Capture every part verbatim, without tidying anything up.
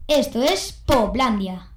Esto es Poplandia.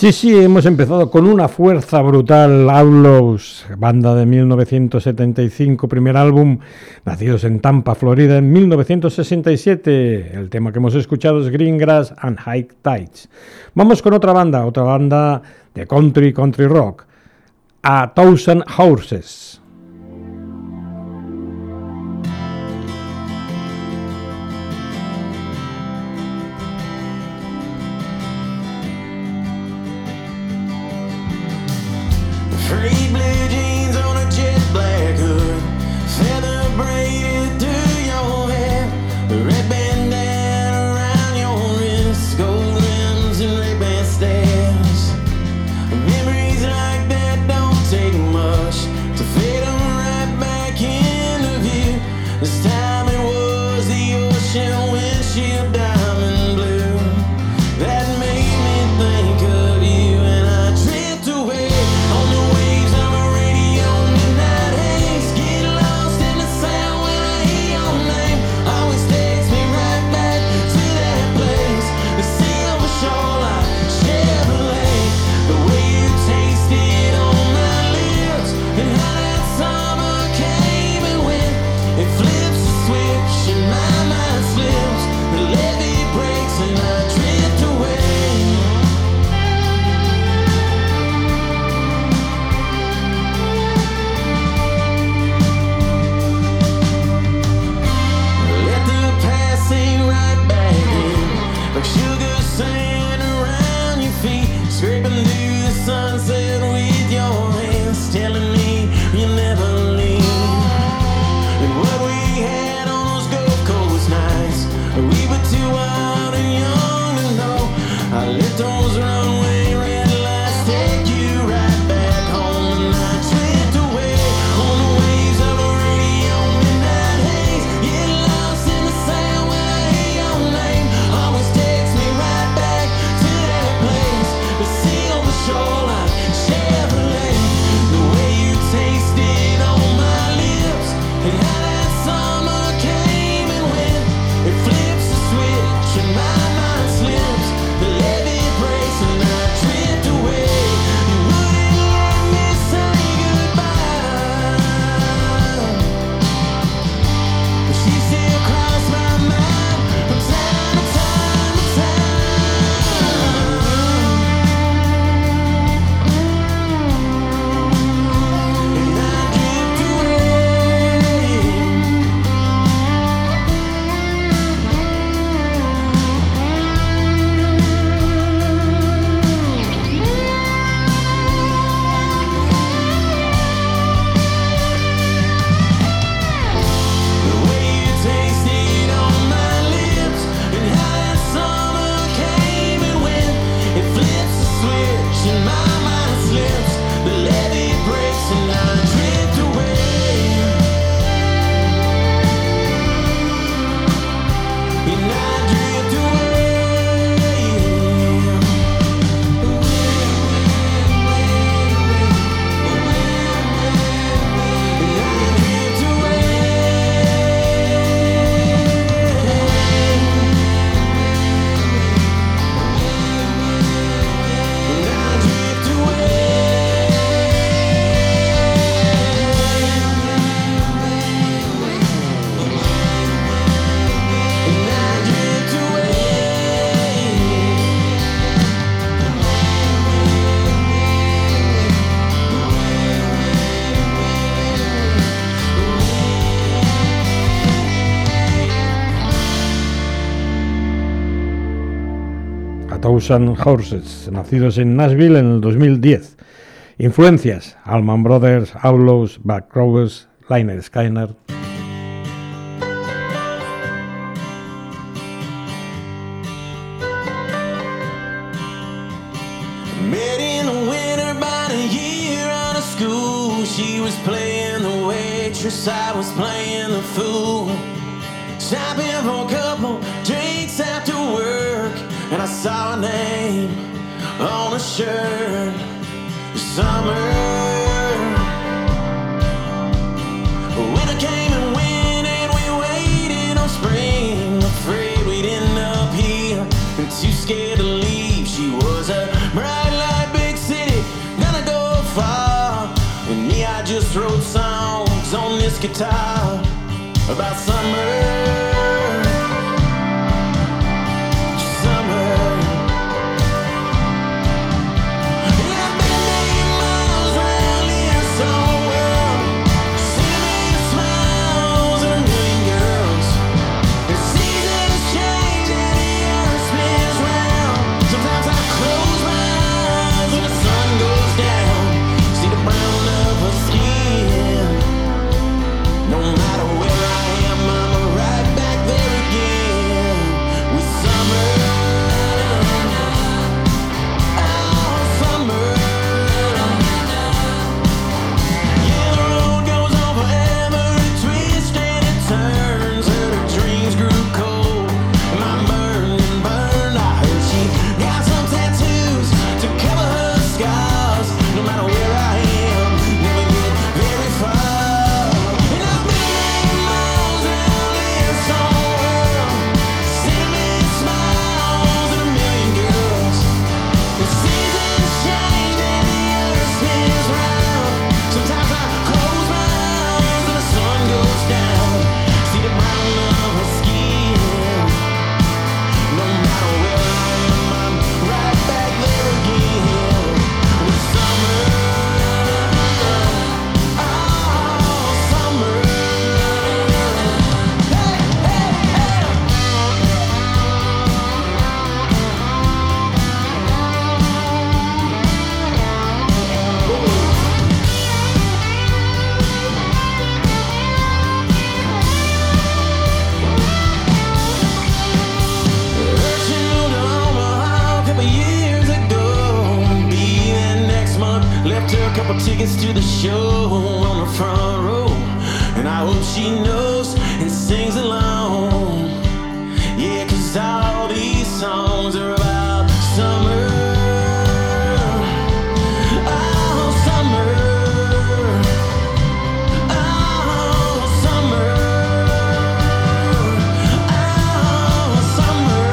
Sí, sí, hemos empezado con una fuerza brutal. Outlaws, banda de mil novecientos setenta y cinco, primer álbum, nacidos en Tampa, Florida, en mil novecientos sesenta y siete. El tema que hemos escuchado es Greengrass and High Tides. Vamos con otra banda, otra banda de country, country rock, A Thousand Horses. Thousand Horses, nacidos en Nashville en el dos mil diez. Influencias: Allman Brothers, Outlaws, Buck Rogers, Lynyrd Skynyrd. I was playing the fool, stopping for a couple drinks after work, and I saw a name on a shirt. Summer. Winter came and went, and we waited on spring. Afraid we'd end up here, and too scared to leave. She was a bright light guitar about summer. Tickets to the show on the front row, and I hope she knows and sings along. Yeah, 'cause all these songs are about summer. Oh, summer. Oh, summer. Oh, summer.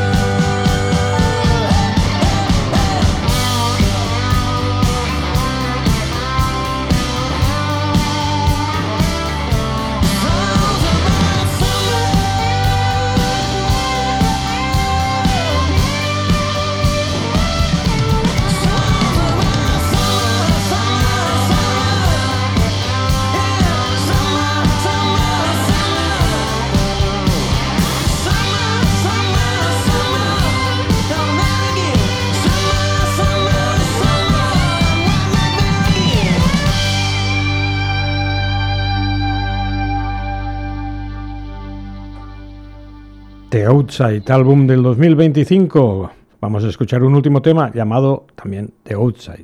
The Outside, álbum del dos mil veinticinco. Vamos a escuchar un último tema llamado también The Outside.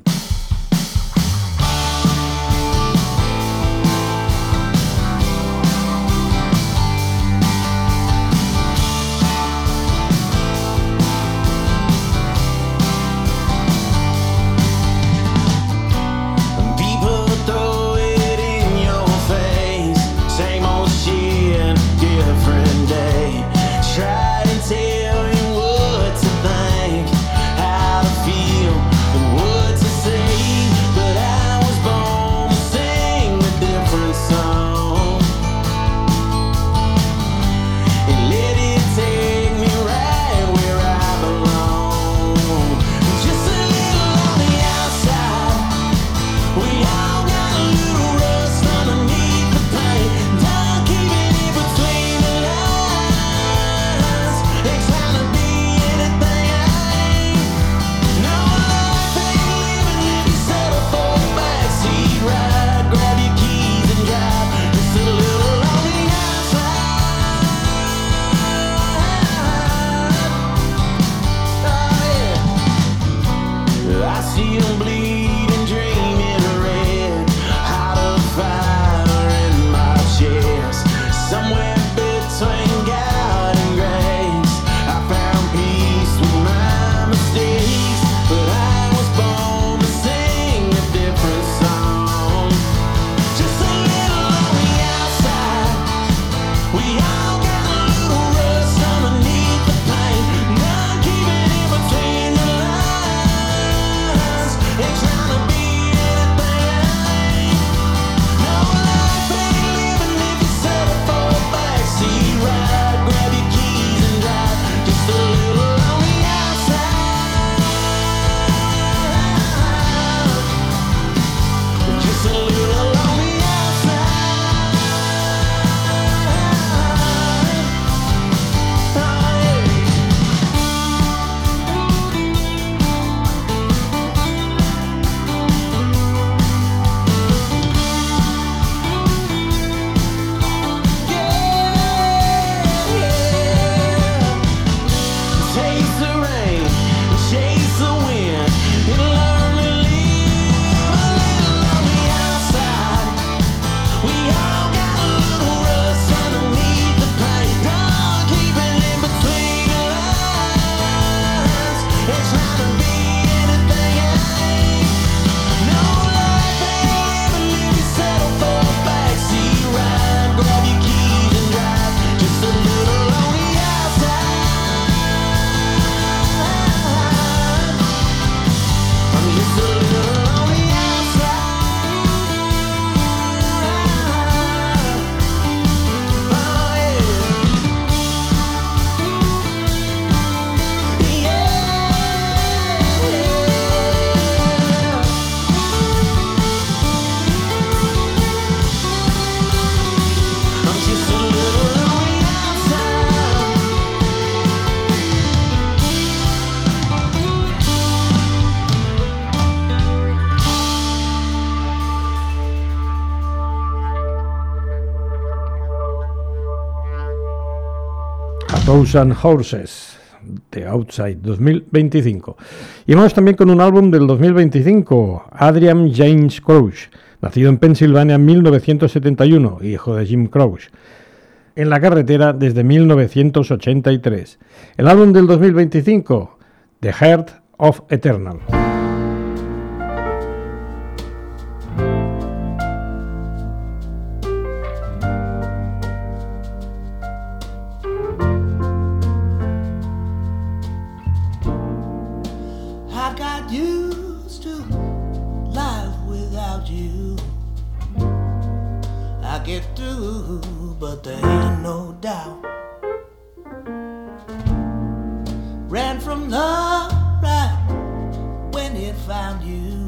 Tell you what to think, how to feel, and what to say. Cows and Horses, de Outside, dos mil veinticinco. Y vamos también con un álbum del dos mil veinticinco, Adrian James Crouch, nacido en Pensilvania en mil novecientos setenta y uno, hijo de Jim Crouch, en la carretera desde mil novecientos ochenta y tres. El álbum del dos mil veinticinco, The Heart of Eternal. But there ain't no doubt. Ran from love right when it found you.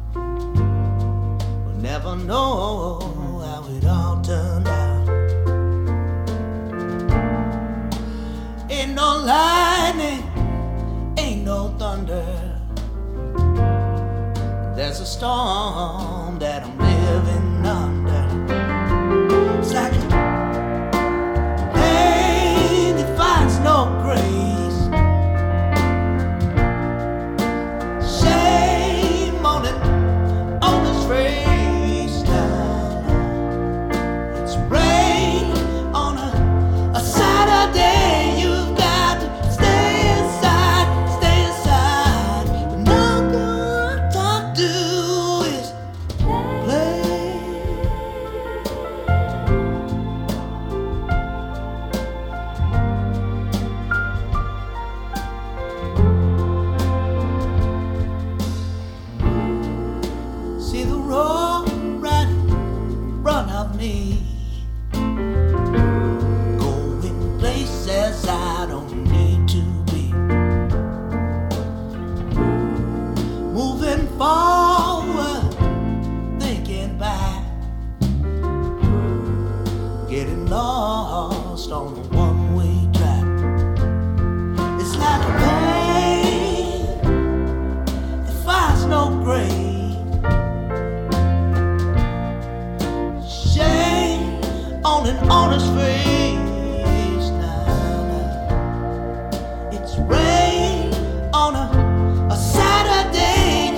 We'll never know how it all turned out. Ain't no lightning, ain't no thunder. There's a storm that I'm living under. It's like a pain that finds no grace. Shame on it, on his face now. It's rain on a, a Saturday. You've got to stay inside, stay inside. But now all I do is play. Forward, thinking back, getting lost on a one-way track. It's like a pain that finds no grave. Shame on an honest face now, now. It's rain on a, a Saturday.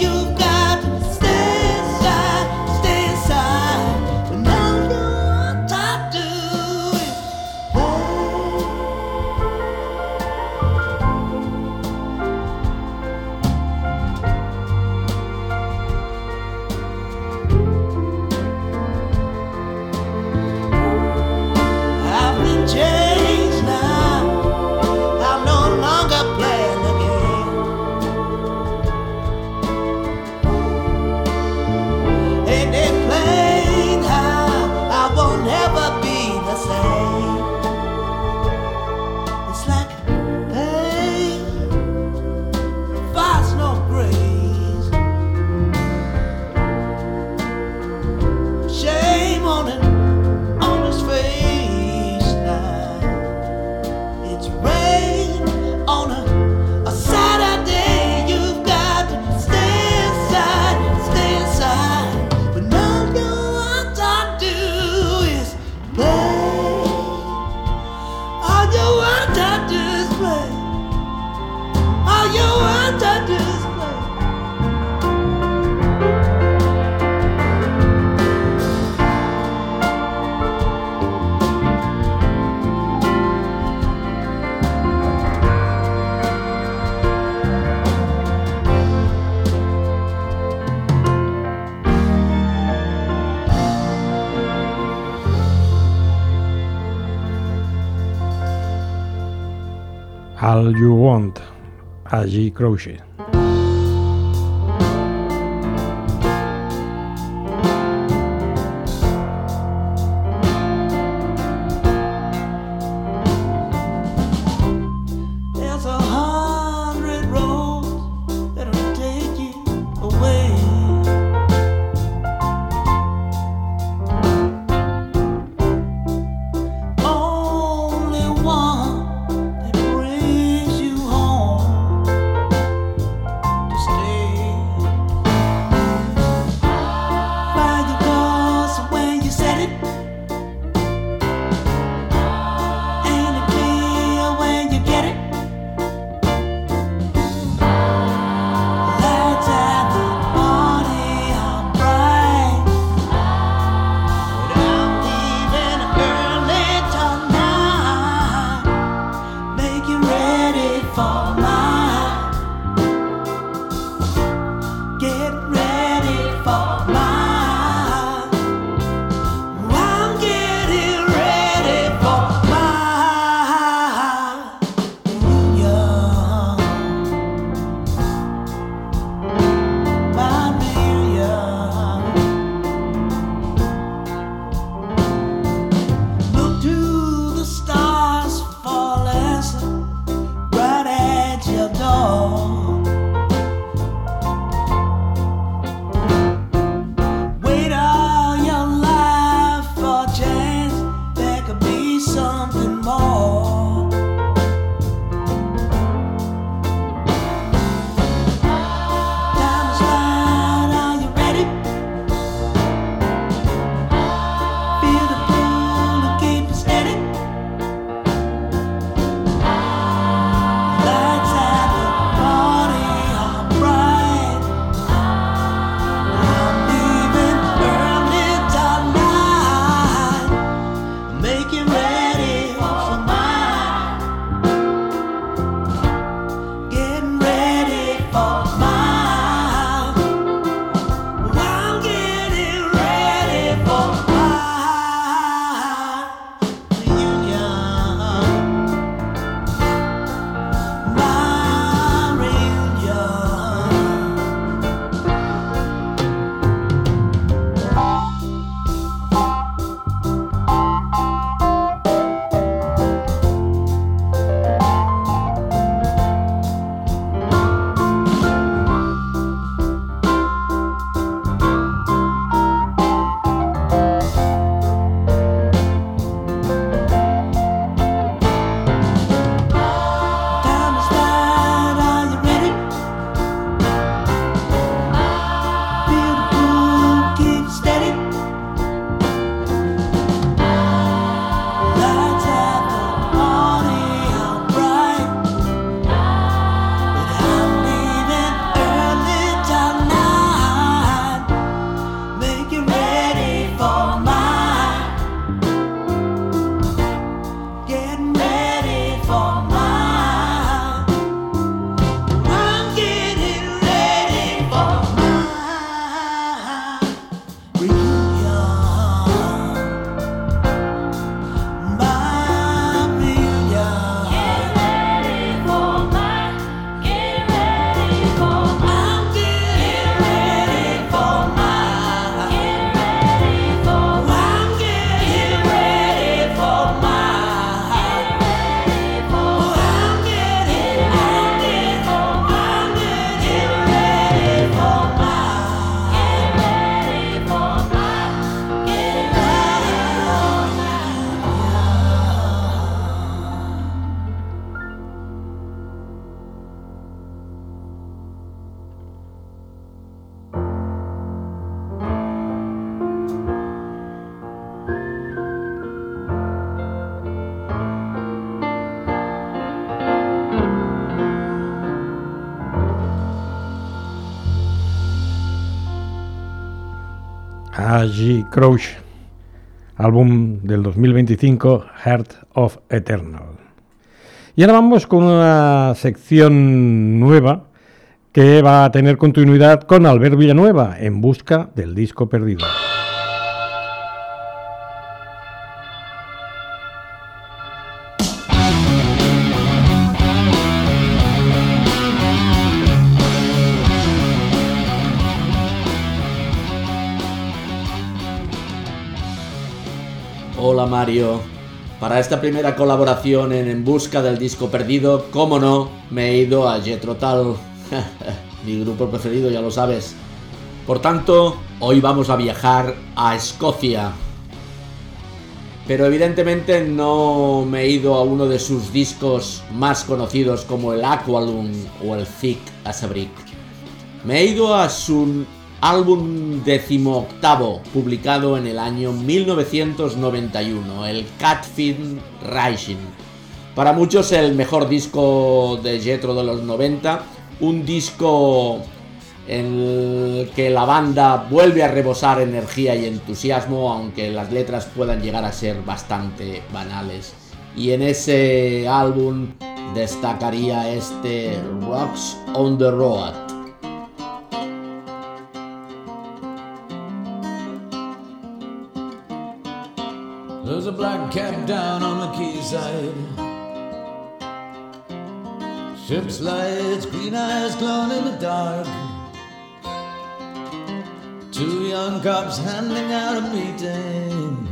All You Want, A G Crouch. Only one that brings you home. Wait all your life for a chance there could be something more. Time is right, are you ready? Feel the pull and keep it steady. Lights at the party are bright. I'm leaving early tonight. Make you ready for mine. Getting ready for mine. I'm getting ready for mine. Reunion. My reunion. Time is right, are you ready? Feel the pull, keep it steady. Lights at the party are bright, but I'm leaving early tonight. Make you ready for mine. Getting ready for mine. I'm getting ready for mine. Reunion. My reunion. Get ready for mine. Get ready for mine. I'm getting ready for mine. Get ready for mine. I'm getting ready for mine. Get ready for mine. I'm getting, I'm getting, I'm getting ready for mine. Get ready for mine. Get ready A G. Crouch, álbum del dos mil veinticinco, Heart of Eternal. Y ahora vamos con una sección nueva que va a tener continuidad con Albert Villanueva, En busca del disco perdido. Hola Mario, para esta primera colaboración en En busca del disco perdido, cómo no, me he ido a Jethro Tull, mi grupo preferido, ya lo sabes. Por tanto, hoy vamos a viajar a Escocia. Pero evidentemente no me he ido a uno de sus discos más conocidos como el Aqualung o el Thick as a Brick. Me he ido a su álbum decimoctavo, publicado en el año mil novecientos noventa y uno, el Catfin Rising. Para muchos el mejor disco de Jethro de los noventa, un disco en el que la banda vuelve a rebosar energía y entusiasmo, aunque las letras puedan llegar a ser bastante banales. Y en ese álbum destacaría este Rocks on the Road. There's a black cat down on the quayside. Ship's lights, green eyes glowing in the dark. Two young cops handing out a meeting.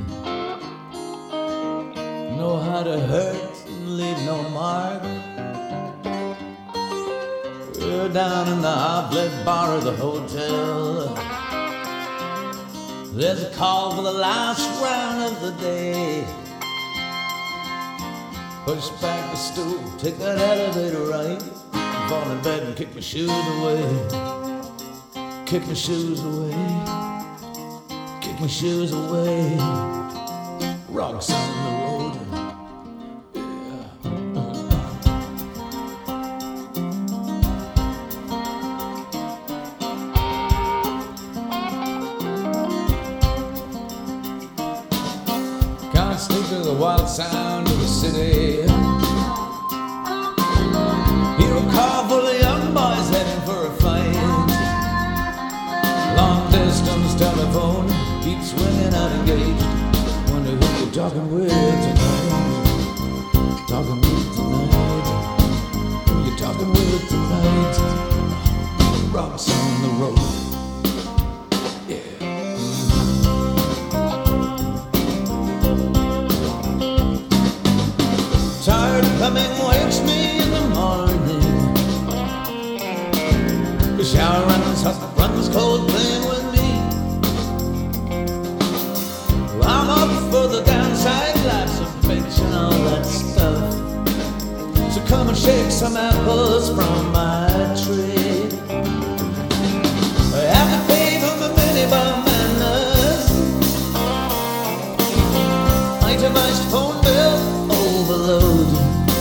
Know how to hurt and leave no mark. We're down in the hot-lit bar of the hotel. There's a call for the last round of the day. Push back the stool, take that elevator right. Fall in bed and kick my shoes away. Kick my shoes away. Kick my shoes away. Rocks on the road. Can't sleep to the wild sound of the city. Hear a car full of young boys heading for a fight. Long distance telephone keeps ringing out engaged. Wonder who you're talking with tonight. Talking with tonight. Who you talking with tonight? Rocks on the road. Tired coming wakes me in the morning. The shower runs hot, runs cold, playing with me. I'm up for the downside, lots of fish and all that stuff. So come and shake some apples from my tree. I have to pay for my minibar manners. Itemized phone bill overload.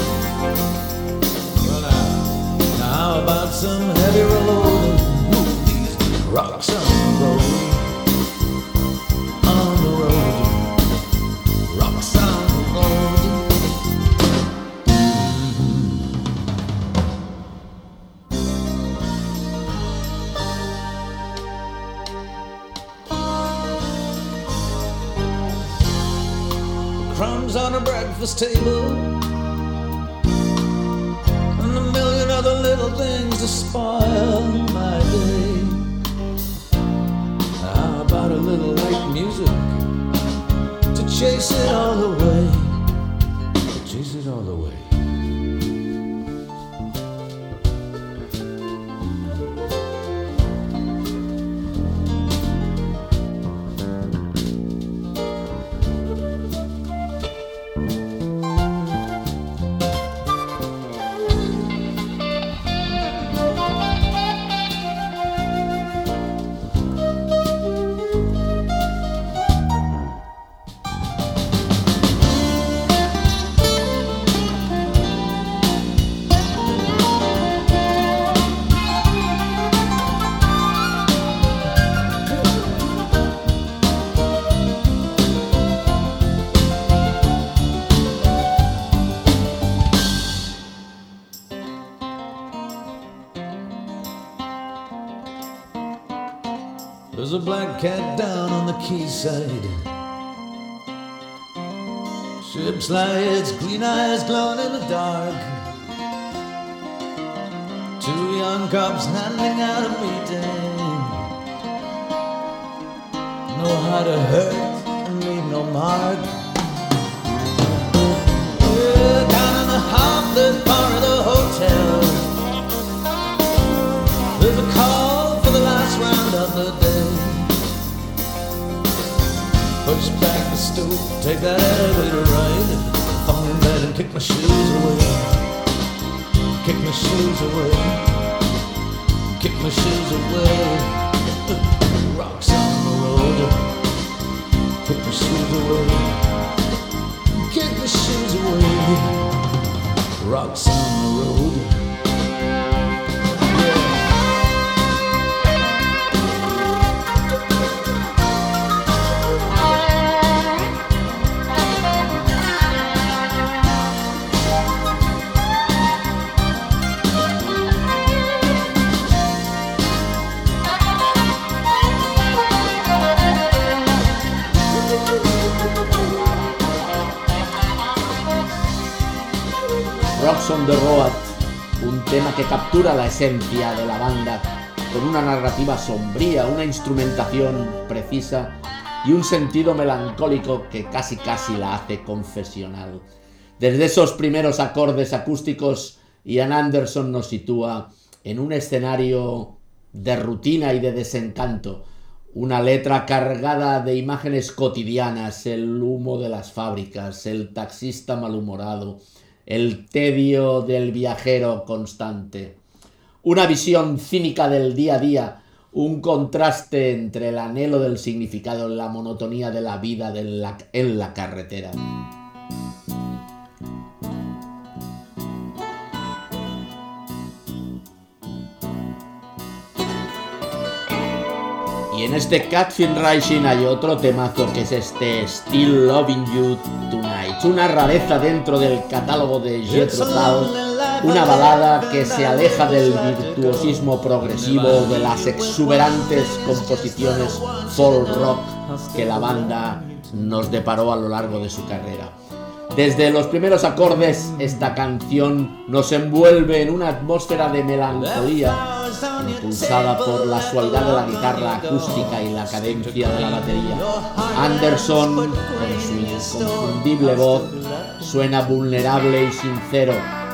Well now, now how about some heavy road? Move these rocks on the road. On the road. Rocks on the road. Crumbs on a breakfast table, and a million other little things to spoil my day. How about a little light music to chase it all away? To chase it all away. There's a black cat down on the quayside. Ship's lights, green eyes glowing in the dark. Two young cops handing out a meeting. Know how to hurt and leave no mark. Yeah, down in the hot-lit bar of the hotel. There's a call for the last round of the day. Push back the stool, take that elevator ride. Fall in bed and kick my shoes away. Kick my shoes away. Kick my shoes away. Rocks on the road. Kick my shoes away. Kick my shoes away. Rocks on the road. Rocks on the Road, un tema que captura la esencia de la banda, con una narrativa sombría, una instrumentación precisa y un sentido melancólico que casi casi la hace confesional. Desde esos primeros acordes acústicos, Ian Anderson nos sitúa en un escenario de rutina y de desencanto, una letra cargada de imágenes cotidianas, el humo de las fábricas, el taxista malhumorado, el tedio del viajero constante, una visión cínica del día a día, un contraste entre el anhelo del significado y la monotonía de la vida de la, en la carretera. Y en este Catfish Rising hay otro temazo que es este Still Loving You Tonight, una rareza dentro del catálogo de Jethro Tull, una balada que se aleja del virtuosismo progresivo de las exuberantes composiciones folk rock que la banda nos deparó a lo largo de su carrera. Desde los primeros acordes, esta canción nos envuelve en una atmósfera de melancolía, impulsada por la suavidad de la guitarra acústica y la cadencia de la batería. Anderson, con su inconfundible voz, suena vulnerable y sincero.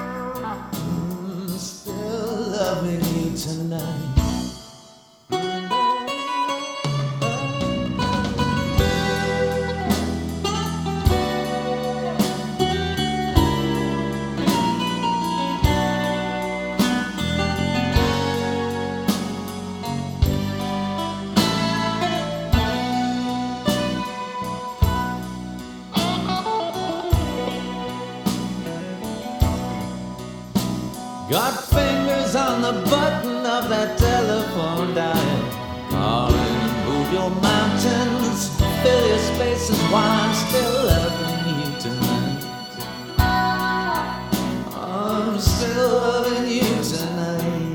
Got fingers on the button of that telephone dial, calling, move your mountains, fill your spaces while I'm still loving you tonight. I'm still loving you tonight.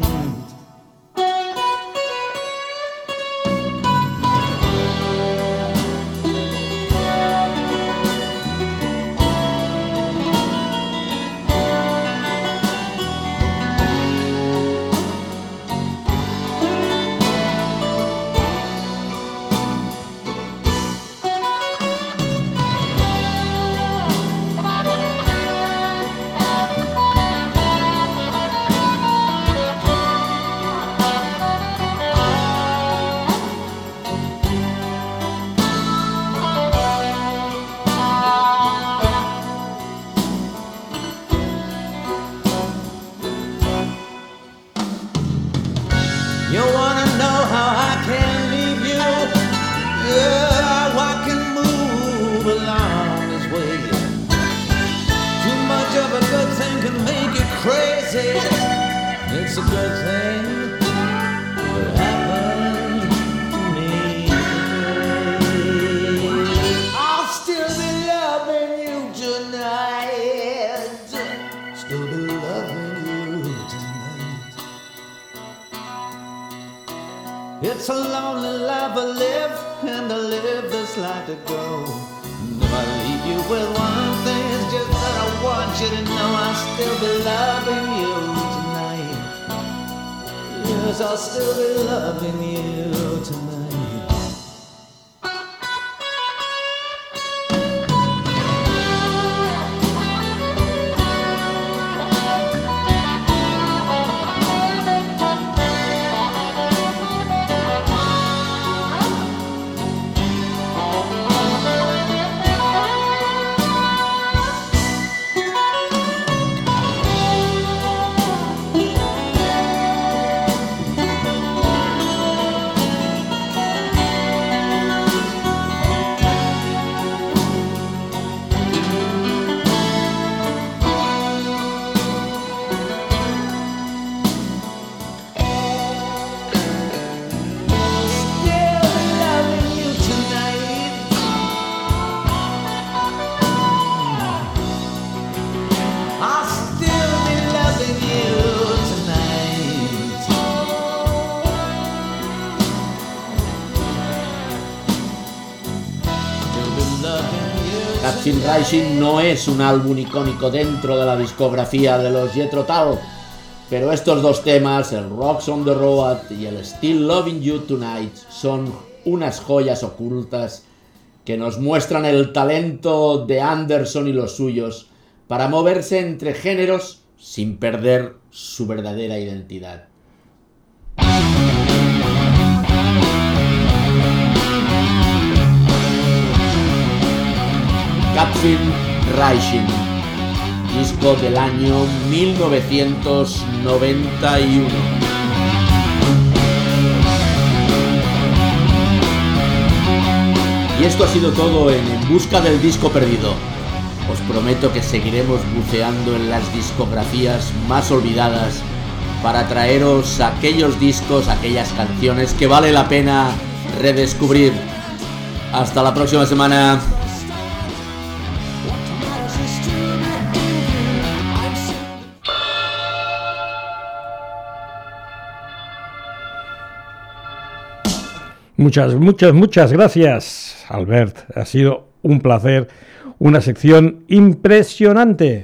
You wanna know how I can leave you? Yeah, how I can move along this way. Too much of a good thing can make you crazy. It's a good thing that happened to me. I'll still be loving you tonight. Still be loving you tonight. It's a lonely life I live, and I live this life to go. If I leave you with one thing, it's just that I want you to know I'll still be loving you tonight. Yes, I'll still be loving you tonight. Catfish Rising no es un álbum icónico dentro de la discografía de los Jethro Tull, pero estos dos temas, el Rocks on the Road y el Still Loving You Tonight, son unas joyas ocultas que nos muestran el talento de Anderson y los suyos para moverse entre géneros sin perder su verdadera identidad. Catfin Rising, disco del año mil novecientos noventa y uno. Y esto ha sido todo en En Busca del Disco Perdido. Os prometo que seguiremos buceando en las discografías más olvidadas para traeros aquellos discos, aquellas canciones que vale la pena redescubrir. Hasta la próxima semana. Muchas, muchas, muchas gracias, Albert. Ha sido un placer, una sección impresionante.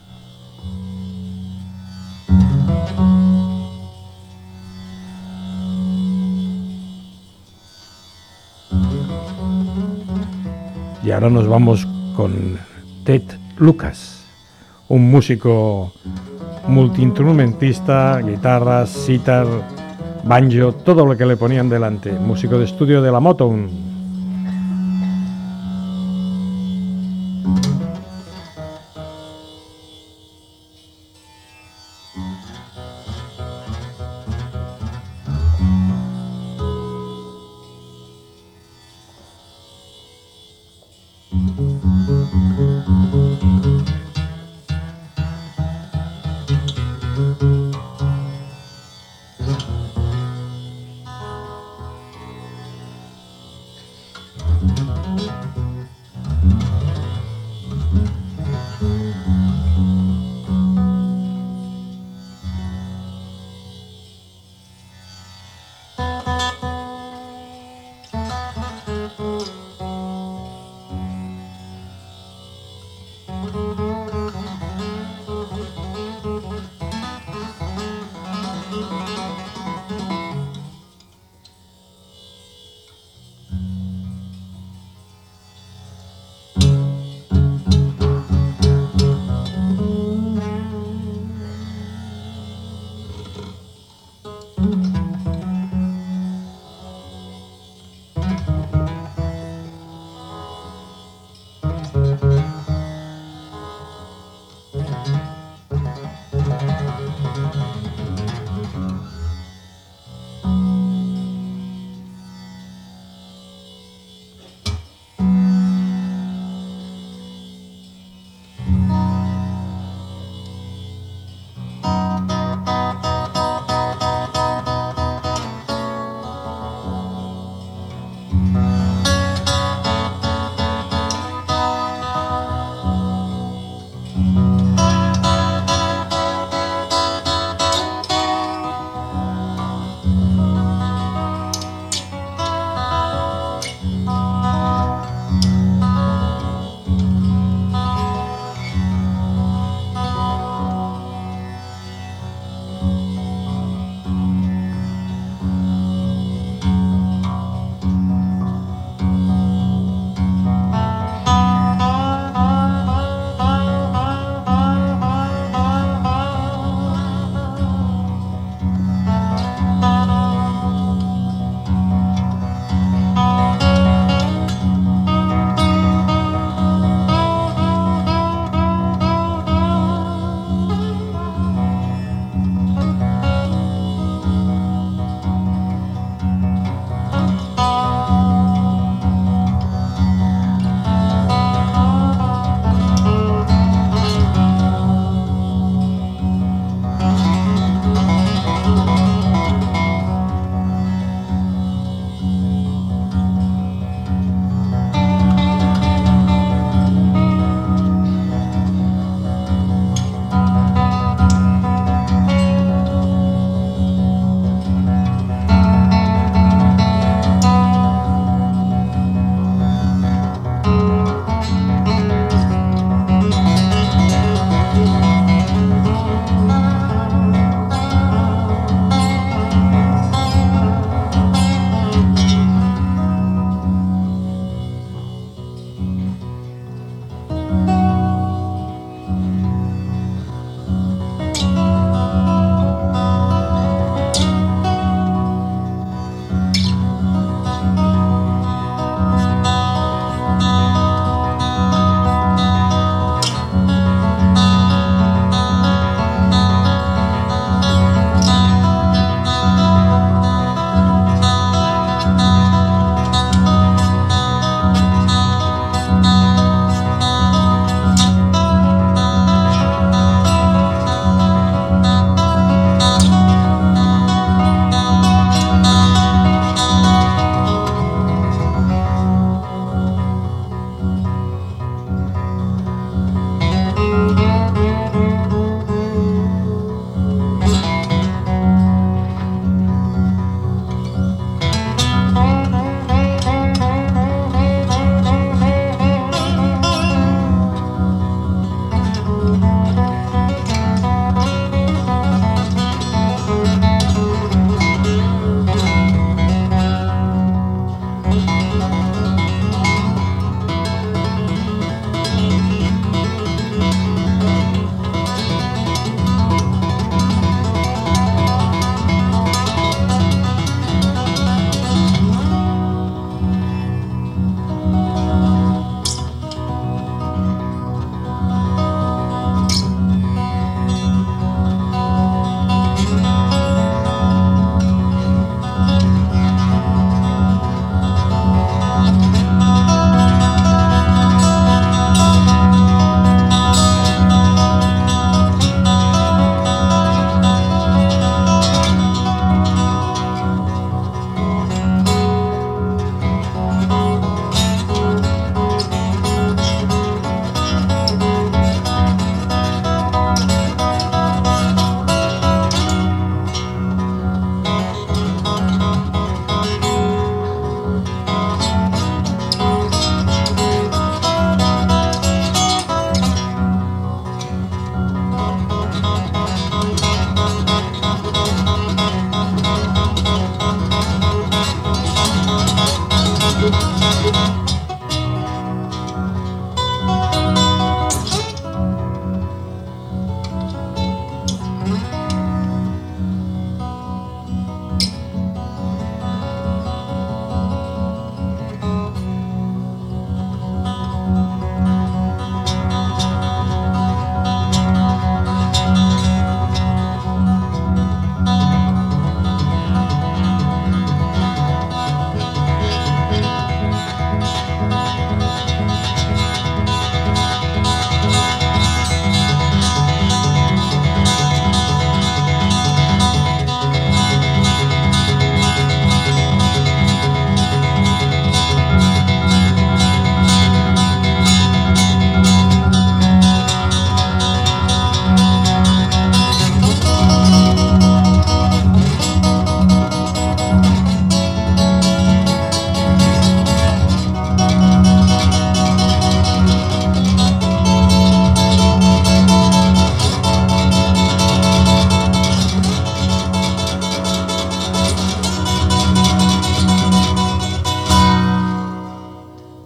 Y ahora nos vamos con Ted Lucas, un músico multiinstrumentista, guitarras, sitar, banjo, todo lo que le ponían delante, músico de estudio de la Motown.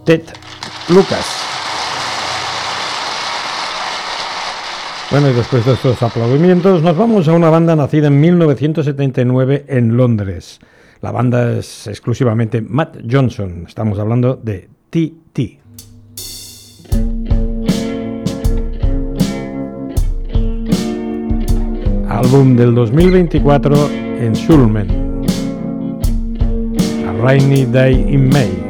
Ted Lucas. Bueno, y después de estos aplaudimientos nos vamos a una banda nacida en mil novecientos setenta y nueve en Londres. La banda es exclusivamente Matt Johnson. Estamos hablando de T T. Álbum del dos mil veinticuatro en Shulman. A Rainy Day in May.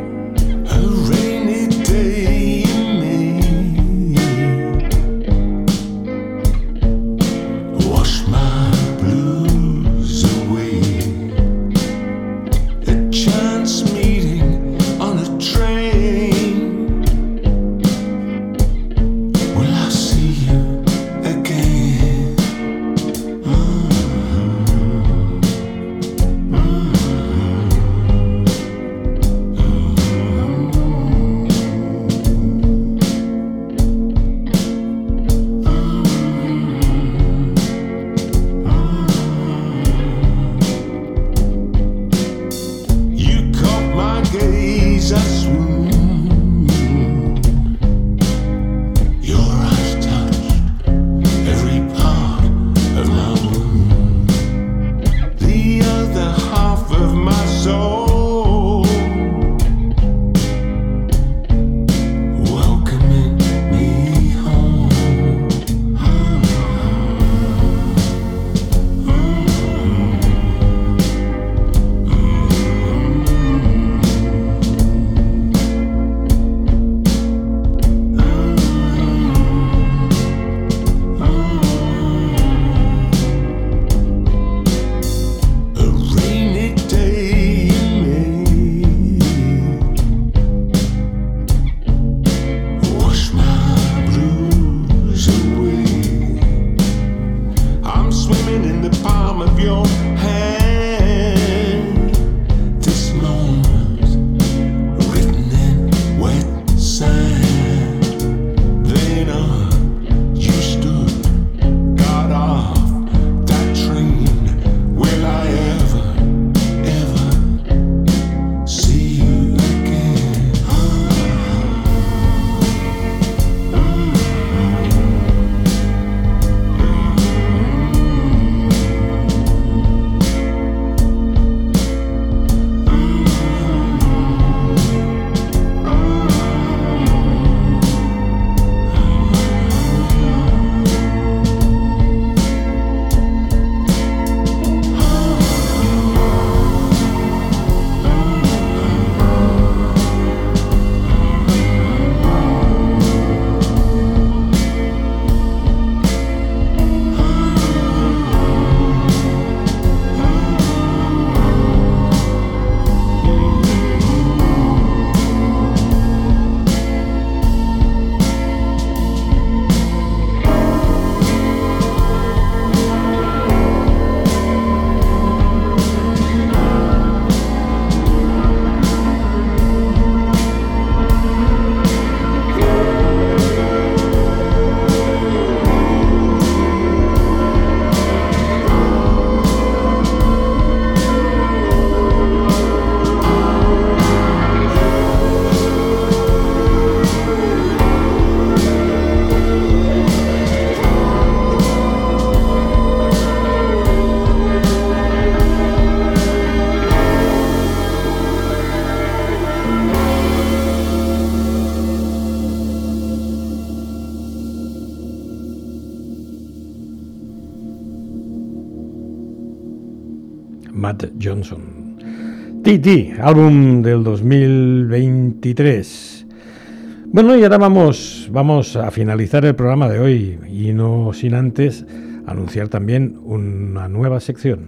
Matt Johnson. T T, álbum del dos mil veintitrés. Bueno, y ahora vamos, vamos a finalizar el programa de hoy, y no sin antes anunciar también una nueva sección.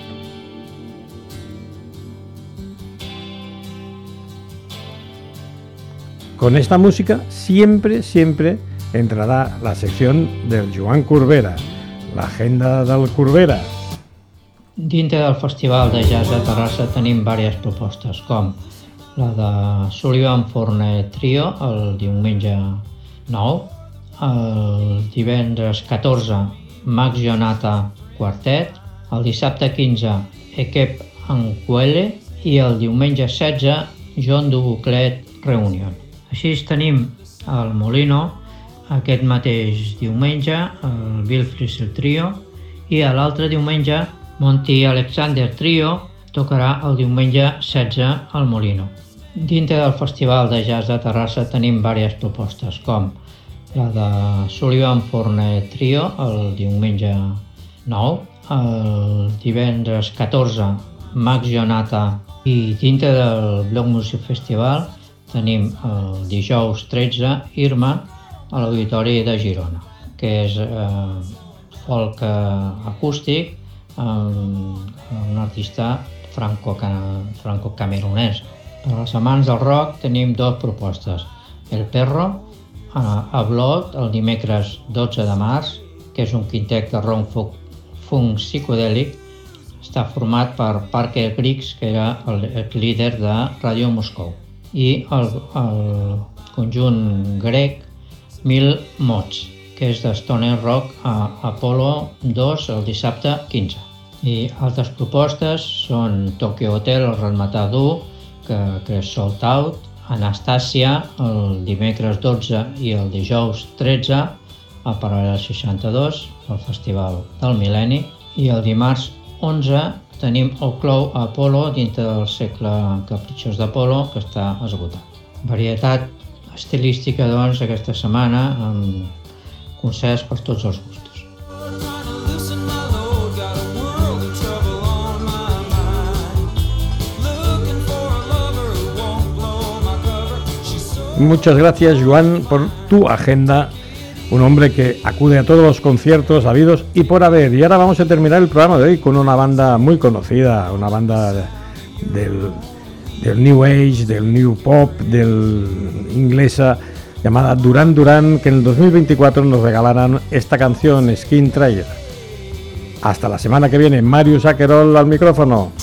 Con esta música siempre, siempre entrarà la sección del Joan Corbera, l'agenda del Corbera. Dintre del Festival de Jazz de Terrassa tenim diverses propostes, com la de Sullivan Forner Trio el diumenge nou, el divendres catorze Max Jonata Quartet, el dissabte quinze Ekep Anquele i el diumenge setze John Dubuclet Reunion. Així tenim el Molino aquest mateix diumenge, el Bill Frisell Trio, i l'altre diumenge Monty Alexander Trio tocarà el diumenge setze al Molino. Dintre del Festival de Jazz de Terrassa tenim diverses propostes, com la de Sullivan Forner Trio el diumenge nou, el divendres catorze Max Jonata, i dintre del Bloc Music Festival tenim el dijous tretze Irma a l'Auditori de Girona, que és eh, folk acústic amb un artista franco-camerunès. Per als amants del rock tenim dues propostes. El Perro, a, a Blot, el dimecres dotze de març, que és un quintet de rock funk, funk psicodèlic. Està format per Parker Griggs, que era el, el líder de Ràdio Moscou, i el, el conjunt grec Mil Mots, que és de Stoner Rock a Apollo dos el dissabte quinze. I altres propostes són Tokyo Hotel, el Ramatadú, que, que és sold out, Anastàcia el dimecres dotze i el dijous tretze a Paral·lel seixanta-dos, el Festival del Mil·lenni, i el dimarts onze tenim el Clou a Apollo dintre del segle capritxós d'Apollo, que està esgotat. Varietat estilística, doncs, aquesta setmana amb concerts per tots els gustos. Muchas gracias, Joan, por tu agenda. Un hombre que acude a todos los conciertos habidos y por haber. Y ahora vamos a terminar el programa de hoy con una banda muy conocida, una banda del, del New Age, del New Pop, del inglesa, llamada Duran Duran, que en el dos mil veinticuatro nos regalarán esta canción, Skin Trayer. Hasta la semana que viene, Marius Akerol al micrófono.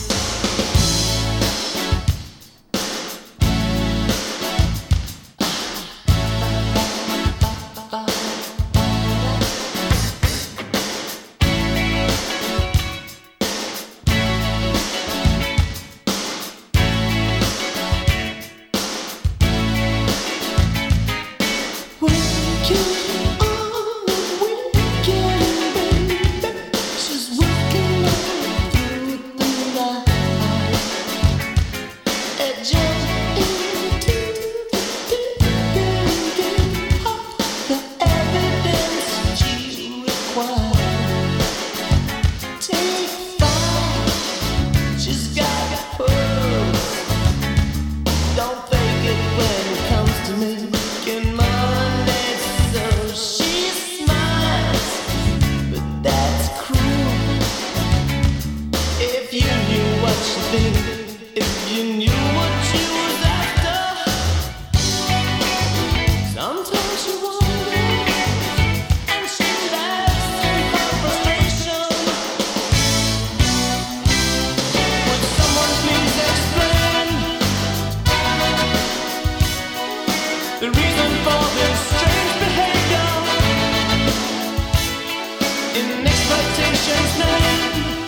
In expectations now